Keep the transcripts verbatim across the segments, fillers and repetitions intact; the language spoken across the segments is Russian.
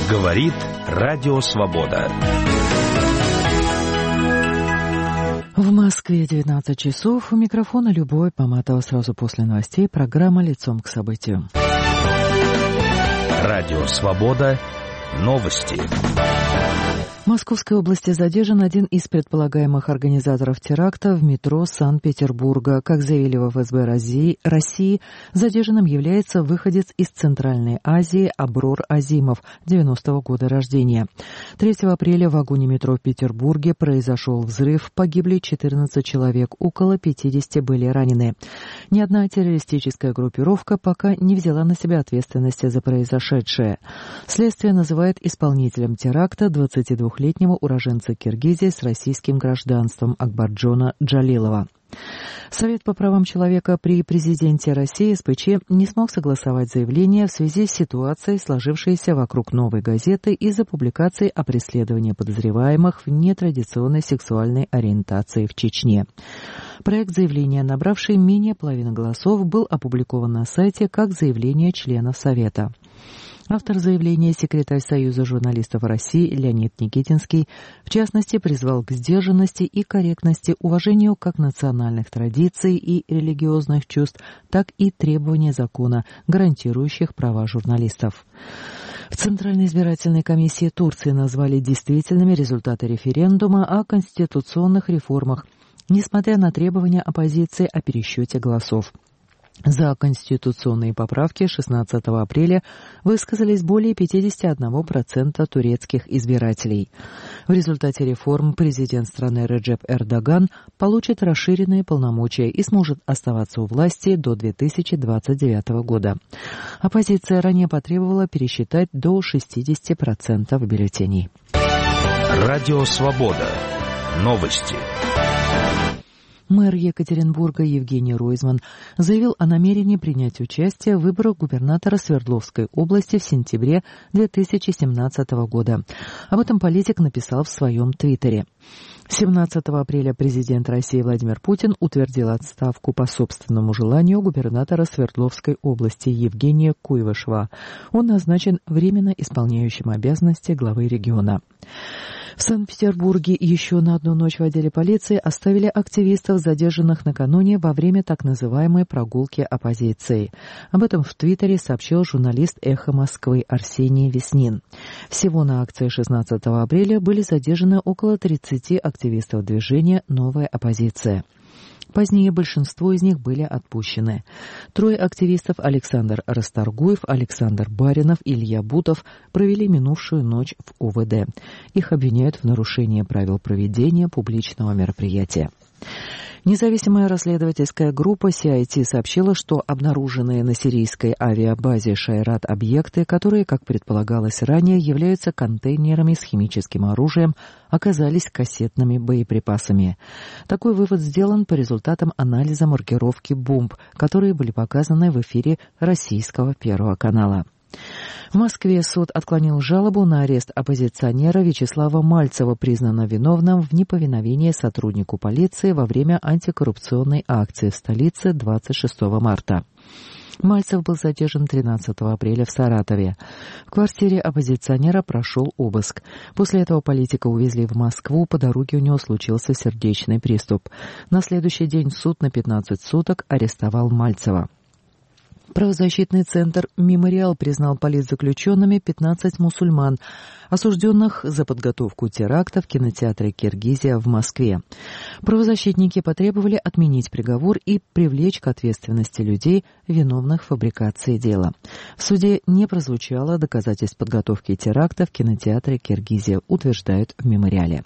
Говорит Радио Свобода. В Москве девятнадцать часов. У микрофона Любовь Поматова. Сразу после новостей программа «Лицом к событию». Радио Свобода. Новости. В Московской области задержан один из предполагаемых организаторов теракта в метро Санкт-Петербурга. Как заявили в эф эс бэ России, задержанным является выходец из Центральной Азии Аброр Азимов, девяностого года рождения. третьего апреля в вагоне метро в Петербурге произошел взрыв, погибли четырнадцать человек, около пятидесяти были ранены. Ни одна террористическая группировка пока не взяла на себя ответственности за произошедшее. Следствие называет исполнителем теракта двадцатидвухлетнего уроженца Киргизии с российским гражданством Акбарджона Джалилова. Совет по правам человека при президенте России эс пэ че не смог согласовать заявление в связи с ситуацией, сложившейся вокруг «Новой газеты» из-за публикации о преследовании подозреваемых в нетрадиционной сексуальной ориентации в Чечне. Проект заявления, набравший менее половины голосов, был опубликован на сайте как заявление членов Совета. Автор заявления, секретарь Союза журналистов России Леонид Никитинский, в частности, призвал к сдержанности и корректности, уважению как национальных традиций и религиозных чувств, так и требования закона, гарантирующих права журналистов. В Центральной избирательной комиссии Турции назвали действительными результаты референдума о конституционных реформах, несмотря на требования оппозиции о пересчете голосов. За конституционные поправки шестнадцатого апреля высказались более пятьдесят один процент турецких избирателей. В результате реформ президент страны Реджеп Эрдоган получит расширенные полномочия и сможет оставаться у власти до две тысячи двадцать девятого года. Оппозиция ранее потребовала пересчитать до шестидесяти процентов бюллетеней. Радио Свобода. Новости. Мэр Екатеринбурга Евгений Ройзман заявил о намерении принять участие в выборах губернатора Свердловской области в сентябре две тысячи семнадцатого года. Об этом политик написал в своем твиттере. семнадцатого апреля президент России Владимир Путин утвердил отставку по собственному желанию губернатора Свердловской области Евгения Куйвышева. Он назначен временно исполняющим обязанности главы региона. В Санкт-Петербурге еще на одну ночь в отделе полиции оставили активистов, задержанных накануне во время так называемой прогулки оппозиции. Об этом в Твиттере сообщил журналист «Эхо Москвы» Арсений Веснин. Всего на акции шестнадцатого апреля были задержаны около тридцати активистов движения «Новая оппозиция». Позднее большинство из них были отпущены. Трое активистов — Александр Расторгуев, Александр Баринов, Илья Бутов — провели минувшую ночь в о вэ дэ. Их обвиняют в нарушении правил проведения публичного мероприятия. Независимая расследовательская группа си ай ти сообщила, что обнаруженные на сирийской авиабазе Шайрат объекты, которые, как предполагалось ранее, являются контейнерами с химическим оружием, оказались кассетными боеприпасами. Такой вывод сделан по результатам анализа маркировки бомб, которые были показаны в эфире российского Первого канала. В Москве суд отклонил жалобу на арест оппозиционера Вячеслава Мальцева, признанного виновным в неповиновении сотруднику полиции во время антикоррупционной акции в столице двадцать шестого марта. Мальцев был задержан тринадцатого апреля в Саратове. В квартире оппозиционера прошел обыск. После этого политика увезли в Москву, по дороге у него случился сердечный приступ. На следующий день суд на пятнадцать суток арестовал Мальцева. Правозащитный центр «Мемориал» признал политзаключенными пятнадцать мусульман, осужденных за подготовку теракта в кинотеатре «Киргизия» в Москве. Правозащитники потребовали отменить приговор и привлечь к ответственности людей, виновных в фабрикации дела. В суде не прозвучало доказательств подготовки теракта в кинотеатре «Киргизия», утверждают в «Мемориале».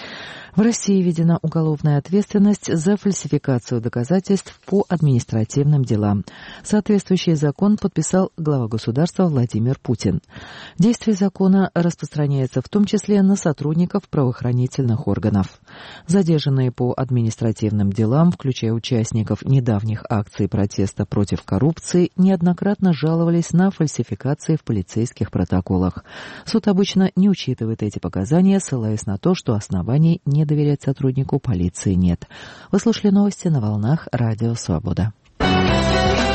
В России введена уголовная ответственность за фальсификацию доказательств по административным делам. Соответствующий закон подписал глава государства Владимир Путин. Действие закона распространяется в том числе на сотрудников правоохранительных органов. Задержанные по административным делам, включая участников недавних акций протеста против коррупции, неоднократно жаловались на фальсификации в полицейских протоколах. Суд обычно не учитывает эти показания, ссылаясь на то, что оснований не доверять сотруднику полиции нет. Вы слушали новости на волнах Радио Свобода.